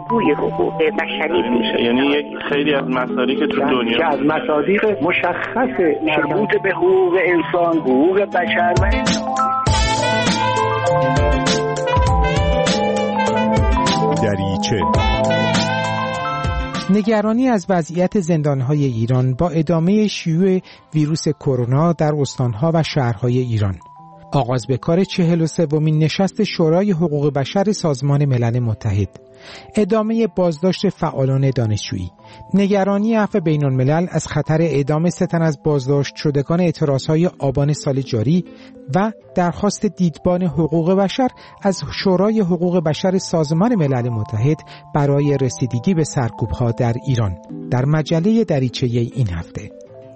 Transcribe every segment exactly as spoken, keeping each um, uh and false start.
الگوی حقوق بشری بود. یعنی یک خیلی از مصادیق که تو دنیا که از مصادیق مشخص مربوط به حقوق انسان، حقوق بشر و دریچه. نگرانی از وضعیت زندان‌های ایران با ادامه شیوع ویروس کرونا در استان‌ها و شهرهای ایران. آغاز به کار چهل و سومین نشست شورای حقوق بشر سازمان ملل متحد. ادامه بازداشت فعالان دانشجویی. نگرانی عفو بین الملل از خطر اعدام سه تن از بازداشت شدگان اعتراضهای آبان سال جاری و درخواست دیدبان حقوق بشر از شورای حقوق بشر سازمان ملل متحد برای رسیدگی به سرکوب‌ها در ایران در مجله دریچه این هفته.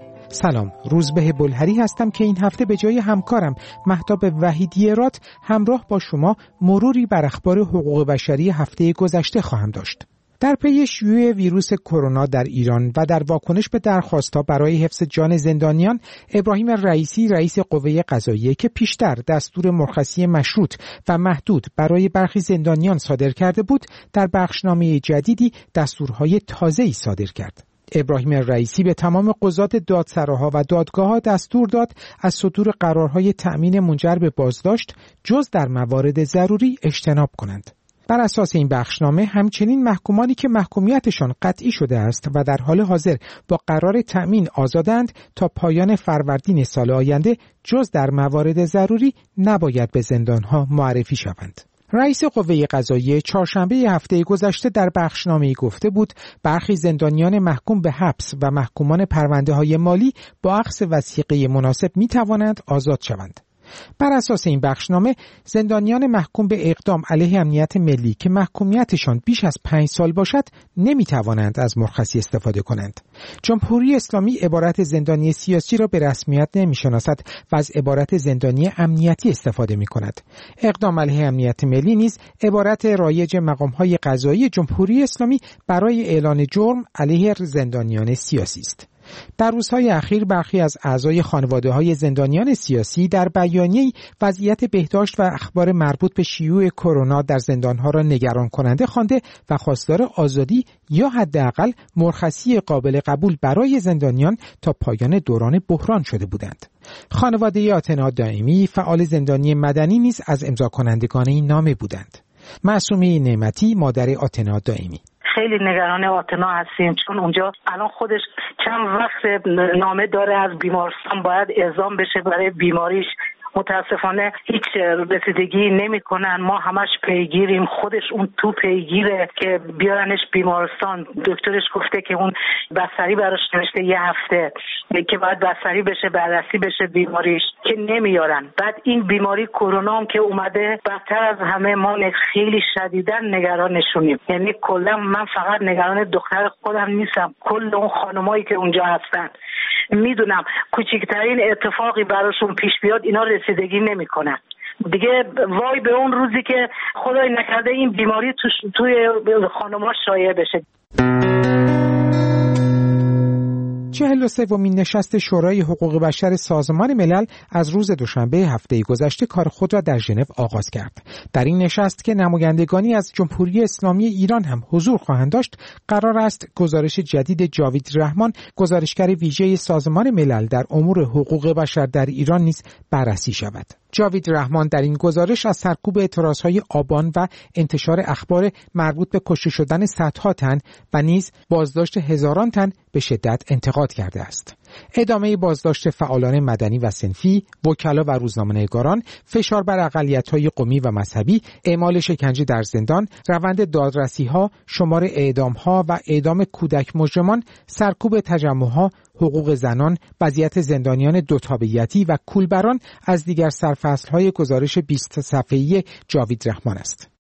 سلام، روزبه بلهری هستم که این هفته به جای همکارم مهتاب وحیدی‌رات همراه با شما مروری بر اخبار حقوق بشری هفته گذشته خواهم داشت. در پی شیوع ویروس کرونا در ایران و در واکنش به درخواست‌ها برای حفظ جان زندانیان، ابراهیم رئیسی رئیس قوه قضاییه که پیشتر دستور مرخصی مشروط و محدود برای برخی زندانیان صادر کرده بود، در بخشنامه جدیدی دستورهای تازه‌ای صادر کرد. ابراهیم رئیسی به تمام قضات دادسراها و دادگاه‌ها دستور داد از صدور قرارهای تأمین منجر به بازداشت جز در موارد ضروری اجتناب کنند. بر اساس این بخشنامه همچنین محکومانی که محکومیتشان قطعی شده است و در حال حاضر با قرار تأمین آزادند تا پایان فروردین سال آینده جز در موارد ضروری نباید به زندانها معرفی شوند. رئیس قوه قضاییه چهارشنبه هفته گذشته در بخشنامه‌ای گفته بود برخی زندانیان محکوم به حبس و محکومان پرونده‌های مالی با اخذ وثیقه مناسب می‌توانند آزاد شوند. بر اساس این بخشنامه زندانیان محکوم به اقدام علیه امنیت ملی که محکومیتشان بیش از پنج سال باشد نمیتوانند از مرخصی استفاده کنند. جمهوری اسلامی عبارت زندانی سیاسی را به رسمیت نمیشناسد و از عبارت زندانی امنیتی استفاده میکند. اقدام علیه امنیت ملی نیز عبارت رایج مقام‌های قضایی جمهوری اسلامی برای اعلان جرم علیه زندانیان سیاسی است. در روزهای اخیر برخی از اعضای خانواده‌های زندانیان سیاسی در بیانیه‌ای وضعیت بهداشت و اخبار مربوط به شیوع کرونا در زندان‌ها را نگران کننده خوانده و خواستار آزادی یا حداقل مرخصی قابل قبول برای زندانیان تا پایان دوران بحران شده بودند. خانواده آتنا دائمی فعال زندانی مدنی نیز از امضا کنندگان این نامه بودند. معصومه نعمتی مادر آتنا دائمی: خیلی نگران آتنا هستیم چون اونجا الان خودش چند وقت نامه داره از بیمارستان باید اعزام بشه برای بیماریش. متاسفانه هیچ رسیدگی نمی‌کنن. ما همش پیگیریم، خودش اون تو پیگیره که بیارنش بیمارستان. دکترش گفته که اون بستری براش نوشته یه هفته که باید بستری بشه، بررسی بشه بیماریش، که نمیارن. بعد این بیماری کرونا هم که اومده بدتر از همه. ما خیلی شدیداً نگرانشونیم. یعنی کلا من فقط نگران دختر خودم نیستم، کل اون خانمایی که اونجا هستن. میدونم کوچکترین اتفاقی براشون پیش بیاد اینا رسیدگی نمیکنن. دیگه وای به اون روزی که خدای نکرده این بیماری تو توی خانم‌ها شایع بشه. چهل و سومین نشست شورای حقوق بشر سازمان ملل از روز دوشنبه هفته گذشته کار خود را در ژنو آغاز کرد. در این نشست که نمایندگانی از جمهوری اسلامی ایران هم حضور خواهند داشت، قرار است گزارش جدید جاوید رحمان، گزارشگر ویژه سازمان ملل در امور حقوق بشر در ایران نیز بررسی شود. جاوید رحمان در این گزارش از سرکوب اعتراضهای آبان و انتشار اخبار مربوط به کشته شدن صدها تن و نیز بازداشت هزاران تن به شدت انتقاد کرده است. ادامه بازداشت فعالان مدنی و صنفی، وکلا و روزنامه‌نگاران، فشار بر اقلیت‌های قومی و مذهبی، اعمال شکنجه در زندان، روند دادرسی‌ها، شمار اعدام‌ها و اعدام کودک مجرمان، سرکوب تجمع‌ها، حقوق زنان، وضعیت زندانیان دوتابعیتی و کولبران از دیگر سرفصل‌های گزارش بیست صفحه‌ای جاوید رحمان است.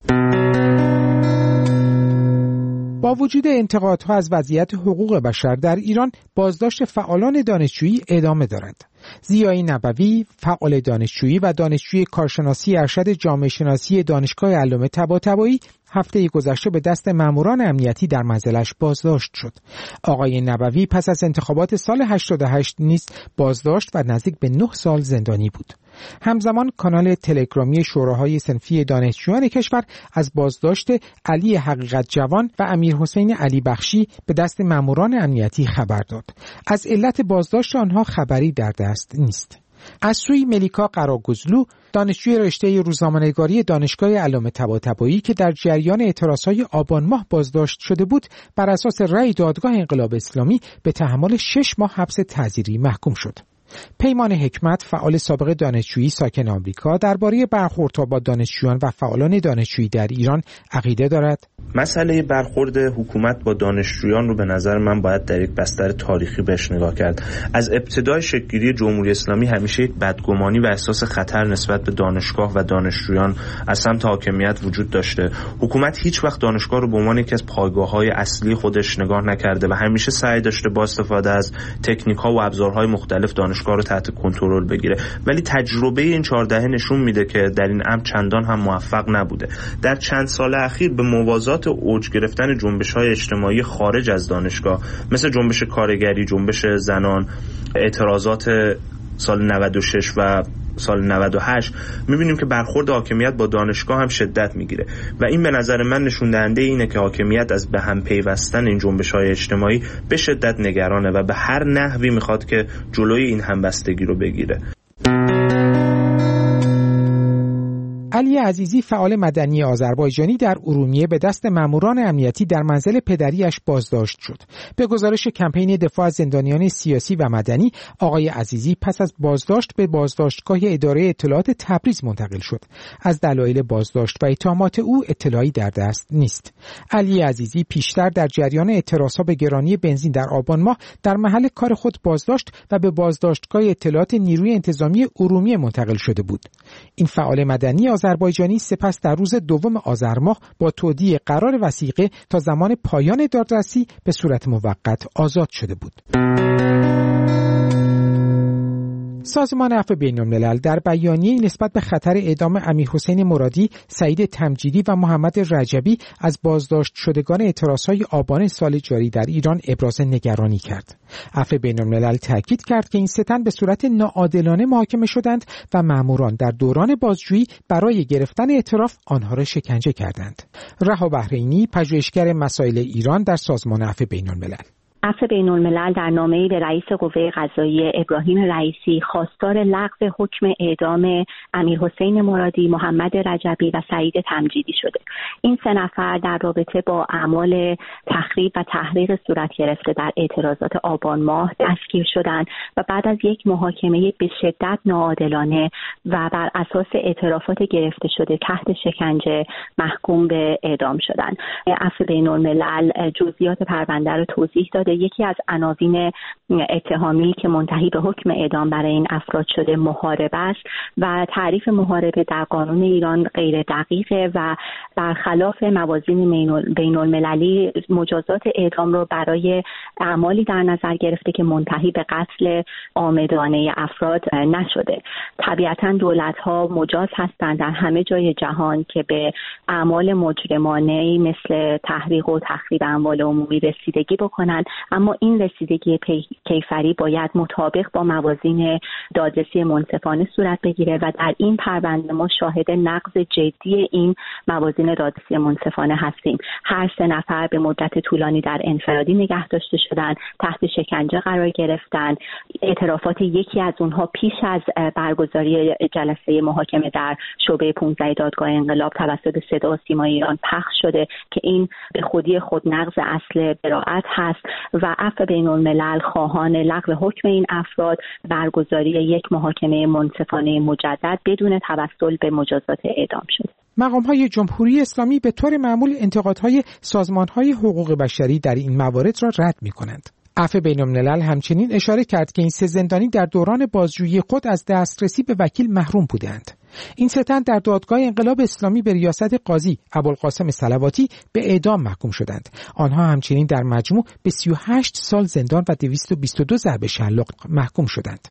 با وجود انتقادها از وضعیت حقوق بشر در ایران، بازداشت فعالان دانشجویی ادامه دارد. ضیای نبوی، فعال دانشجویی و دانشجوی کارشناسی ارشد جامعه شناسی دانشگاه علامه طباطبایی هفته گذشته به دست ماموران امنیتی در منزلش بازداشت شد. آقای نبوی پس از انتخابات سال هشتاد و هشت نیز بازداشت و نزدیک به نه سال زندانی بود. همزمان کانال تلگرامی شوراهای صنفی دانشجویان کشور از بازداشت علی حقیقت جوان و امیر حسین علی بخشی به دست ماموران امنیتی خبر داد. از علت بازداشت آنها خبری در دست نیست. از سوی ملیکا قراگزلو، دانشجوی رشته روزنامه‌نگاری دانشگاه علامه طباطبایی که در جریان اعتراضهای آبان ماه بازداشت شده بود، بر اساس رأی دادگاه انقلاب اسلامی به تحمل شش ماه حبس تعزیری محکوم شد. پیمان حکمت، فعال سابق دانشجویی ساکن آمریکا، درباره برخوردها با دانشجویان و فعالان دانشجویی در ایران عقیده دارد. مسئله برخورد حکومت با دانشجویان رو به نظر من باید در یک بستر تاریخی بهش نگاه کرد. از ابتدای شکل‌گیری جمهوری اسلامی همیشه یک بدگمانی و احساس خطر نسبت به دانشگاه و دانشجویان از سمت حاکمیت وجود داشته. حکومت هیچ وقت دانشگاه رو به عنوان یکی از پایگاه‌های اصلی خودش نگاه نکرده و همیشه سعی داشته با استفاده از تکنیک‌ها و ابزارهای مختلف دانشگاه رو تحت کنترل بگیره، ولی تجربه این چهار دهه نشون میده که در این امر چندان هم موفق نبوده. در چند سال اخیر به موازات اوج گرفتن جنبش‌های اجتماعی خارج از دانشگاه مثل جنبش کارگری، جنبش زنان، اعتراضات سال نود و شش و سال نود و هشت می‌بینیم که برخورد حاکمیت با دانشگاه هم شدت میگیره و این به نظر من نشون دهنده اینه که حاکمیت از به هم پیوستن این جنبش‌های اجتماعی به شدت نگرانه و به هر نحوی میخواد که جلوی این همبستگی رو بگیره. علی عزیزی، فعال مدنی آذربایجانی، در ارومیه به دست ماموران امنیتی در منزل پدریش بازداشت شد. به گزارش کمپین دفاع از زندانیان سیاسی و مدنی، آقای عزیزی پس از بازداشت به بازداشتگاه اداره اطلاعات تبریز منتقل شد. از دلایل بازداشت و اتهامات او اطلاعی در دست نیست. علی عزیزی پیشتر در جریان اعتراضها به گرانی بنزین در آبان ماه در محل کار خود بازداشت و به بازداشتگاه اطلاعات نیروی انتظامی ارومیه منتقل شده بود. این فعال مدنی آذربایجانی سپس در روز دوم آذر ماه با تودیع قرار وثیقه تا زمان پایان دادرسی به صورت موقت آزاد شده بود. سازمان عفو بین‌الملل در بیانیه نسبت به خطر اعدام امیر حسین مرادی، سعید تمجیدی و محمد رجبی از بازداشت شدگان اعتراضهای آبان سال جاری در ایران ابراز نگرانی کرد. عفو بین‌الملل تاکید کرد که این سه تن به صورت ناعادلانه محاکمه شدند و ماموران در دوران بازجویی برای گرفتن اعتراف آنها را شکنجه کردند. رها بحرینی، پژوهشگر مسائل ایران در سازمان عفو بین‌الملل: عفو بین‌الملل در نامه‌ای به رئیس قوه قضاییه ابراهیم رئیسی خواستار لغو حکم اعدام امیر حسین مرادی، محمد رجبی و سعید تمجیدی شده. این سه نفر در رابطه با اعمال تخریب و تحریق صورت گرفته در اعتراضات آبان ماه دستگیر شدند و بعد از یک محاکمه به شدت ناعادلانه و بر اساس اعترافات گرفته شده تحت شکنجه محکوم به اعدام شدند. عفو بین‌الملل جزئیات پرونده را توضیح داد. یکی از عناوین اتهامی که منتهی به حکم اعدام برای این افراد شده محاربه است و تعریف محاربه در قانون ایران غیر دقیقه و برخلاف موازین بین المللی مجازات اعدام رو برای اعمالی در نظر گرفته که منتهی به قتل عامدانه افراد نشده. طبیعتاً دولت‌ها مجاز هستند در همه جای جهان که به اعمال مجرمانه مثل تحریق و تخریب اموال عمومی رسیدگی بکنند، اما این رسیدگی کیفری باید مطابق با موازین دادرسی منصفانه صورت بگیره و در این پرونده ما شاهد نقض جدی این موازین دادرسی منصفانه هستیم. هر سه نفر به مدت طولانی در انفرادی نگه داشته شدند، تحت شکنجه قرار گرفتند. اعترافات یکی از اونها پیش از برگزاری جلسه محاکمه در شعبه پانزده دادگاه انقلاب توسط صدا و سیما ایران پخش شده که این به خودی خود نقض اصل براءت هست و عفو بین‌الملل خواهان لغو حکم این افراد، برگزاری یک محاکمه منصفانه مجدد بدون توسل به مجازات اعدام شد. مقام‌های جمهوری اسلامی به طور معمول انتقادهای سازمان‌های حقوق بشری در این موارد را رد می‌کنند. عفو بین‌الملل همچنین اشاره کرد که این سه زندانی در دوران بازجویی خود از دسترسی به وکیل محروم بودند. این سه تن در دادگاه انقلاب اسلامی به ریاست قاضی ابوالقاسم صلواتی به اعدام محکوم شدند. آنها همچنین در مجموع به سی و هشت سال زندان و دویست و بیست و دو ضرب شلاق محکوم شدند.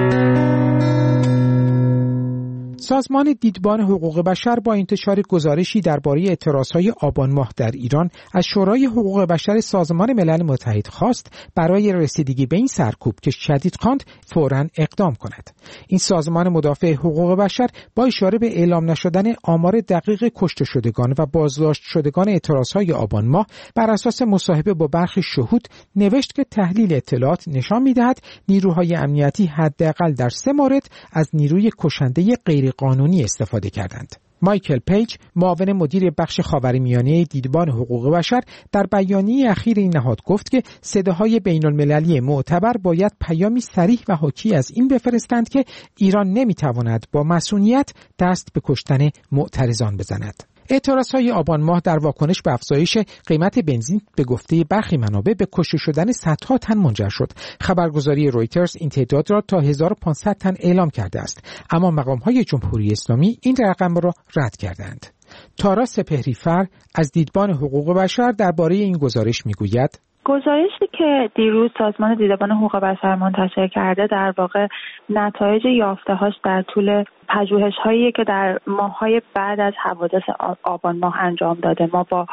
سازمان دیدبان حقوق بشر با انتشار گزارشی درباره اعتراضهای آبان ماه در ایران از شورای حقوق بشر سازمان ملل متحد خواست برای رسیدگی به این سرکوب که شدید خواند فوراً اقدام کند. این سازمان مدافع حقوق بشر با اشاره به اعلام نشدن آمار دقیق کشته شدگان و بازداشت شدگان اعتراضهای آبان ماه بر اساس مصاحبه با برخی شهود نوشت که تحلیل اطلاعات نشان می‌دهد نیروهای امنیتی حداقل در سه مورد از نیروی کشنده غیر قانونی استفاده کردند. مایکل پیج، معاون مدیر بخش خاورمیانه دیدبان حقوق بشر، در بیانیه اخیر این نهاد گفت که صداهای بین‌المللی معتبر باید پیامی صریح و حاکی از این بفرستند که ایران نمیتواند با مصونیت دست به کشتن معترضان بزند. اعتراضهای آبان ماه در واکنش به افزایش قیمت بنزین به گفته برخی منابع به کشته شدن صدها تن منجر شد. خبرگزاری رویترز این تعداد را تا هزار و پانصد تن اعلام کرده است، اما مقام‌های جمهوری اسلامی این رقم را رد کردند. تارا سپهری‌فر از دیدبان حقوق بشر درباره این گزارش میگوید: گزارشی که دیروز سازمان دیدبان حقوق بشر منتشر کرده در واقع نتایج یافته‌هاش در طول پژوهش‌هایی که در ماه‌های بعد از حوادث آبان ماه انجام داده. ما با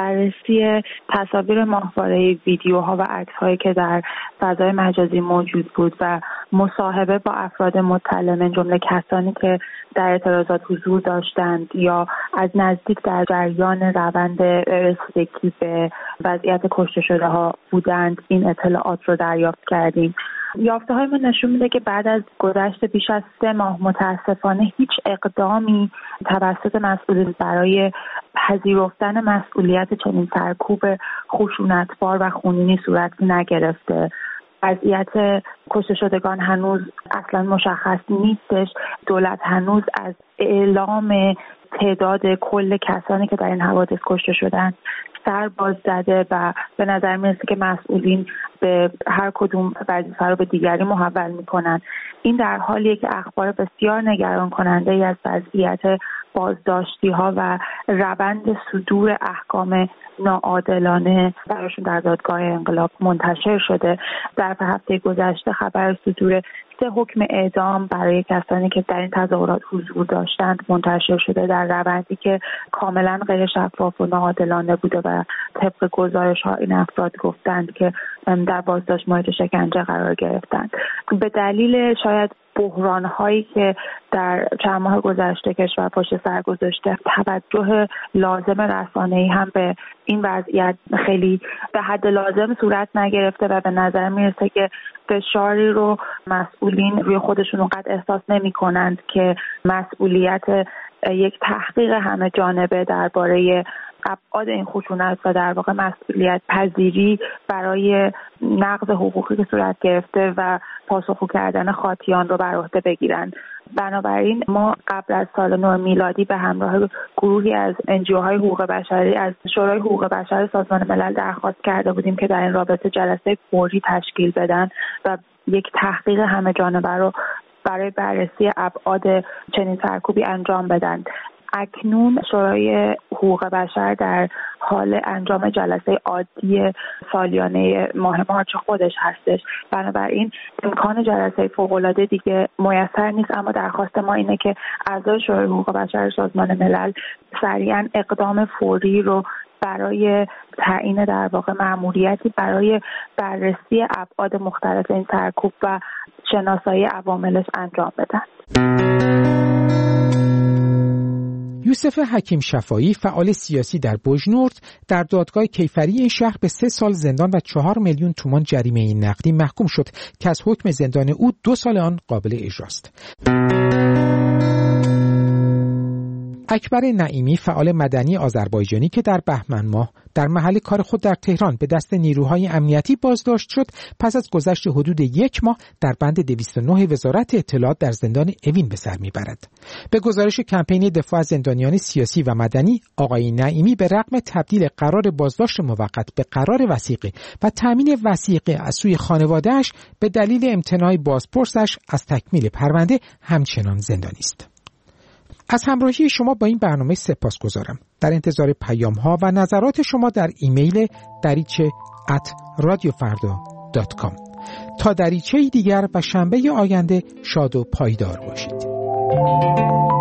بررسی تصاویر ماهواره ویدیوها و عکس‌هایی که در فضای مجازی موجود بود و مصاحبه با افراد مطلع من جمله کسانی که در اعتراضات حضور داشتند یا از نزدیک در جریان روند رسیدگی به وضعیت کشته شده ها بودند، این اطلاعات رو دریافت کردیم. یافته های ما نشون میده که بعد از گذشت بیش از سه ماه متاسفانه هیچ اقدامی توسط مسئولین برای پذیرفتن مسئولیت چنین سرکوب خشونتبار و خونینی صورت نگرفته. وضعیت کشته شدگان هنوز اصلا مشخص نیستش. دولت هنوز از اعلام تعداد کل کسانی که در این حوادث کشته شدند سر باز زده و به نظر میرسه که مسئولین به هر کدوم وظیفه رو به دیگری محول میکنن. این در حالیه که اخبار بسیار نگران کننده ای از وضعیت بازداشتی ها و روند صدور احکام ناعادلانه براشون در دادگاه انقلاب منتشر شده. در هفته گذشته خبر صدور سه حکم اعدام برای کسانی که در این تظاهرات حضور داشتند منتشر شده، در روندی که کاملا غیر شفاف و ناعادلانه بوده و طبق گزارش ها این افراد گفتند که در بازداشت مورد شکنجه قرار گرفتند. به دلیل شاید بحران هایی که در چند ماه گذشته کشور پشت سر گذاشته، توجه لازم رسانه‌ای هم به این وضعیت خیلی به حد لازم صورت نگرفته و به نظر میرسه که فشاری رو مسئولین روی خودشون اونقدر احساس نمی کنند که مسئولیت یک تحقیق همه جانبه درباره ابعاد این خشونت و در واقع مسئولیت پذیری برای نقض حقوقی که صورت گرفته و پاسخگو کردن خاطیان رو بر عهده بگیرن. بنابراین ما قبل از سال نو میلادی به همراه گروهی از انجیوهای حقوق بشری از شورای حقوق بشر سازمان ملل درخواست کرده بودیم که در این رابطه جلسه فوری تشکیل بدن و یک تحقیق همه جانبه رو برای بررسی ابعاد چنین سرکوبی انجام بدن. اکنون شورای حقوق بشر در حال انجام جلسه عادی سالیانه ماه مارچ خودش هستش. بنابراین امکان جلسه فوق‌العاده دیگه میسر نیست، اما درخواست ما اینه که اعضای شورای حقوق بشر سازمان ملل سریعا اقدام فوری رو برای تعیین در واقع مأموریتی برای بررسی ابعاد مختلف این سرکوب و شناسایی عواملش انجام بدن. یوسف حکیم شفایی، فعال سیاسی در بوجنورد، در دادگاه کیفری این شهر به سه سال زندان و چهار میلیون تومان جریمه نقدی محکوم شد که از حکم زندان او دو سال آن قابل اجراست. اکبر نعیمی، فعال مدنی آذربایجانی که در بهمن ماه در محل کار خود در تهران به دست نیروهای امنیتی بازداشت شد، پس از گذشت حدود یک ماه در بند دویست و نه وزارت اطلاعات در زندان اوین به سر میبرد. به گزارش کمپین دفاع از زندانیان سیاسی و مدنی، آقای نعیمی به رغم تبدیل قرار بازداشت موقت به قرار وثیقه و تامین وثیقه از سوی خانواده‌اش به دلیل امتناع بازپرسش از تکمیل پرونده همچنان زندانی است. از همراهی شما با این برنامه سپاسگزارم. در انتظار پیام ها و نظرات شما در ایمیل دریچه ات رادیو فردا دات کام. تا دریچه دیگر و شنبه آینده شاد و پایدار باشید.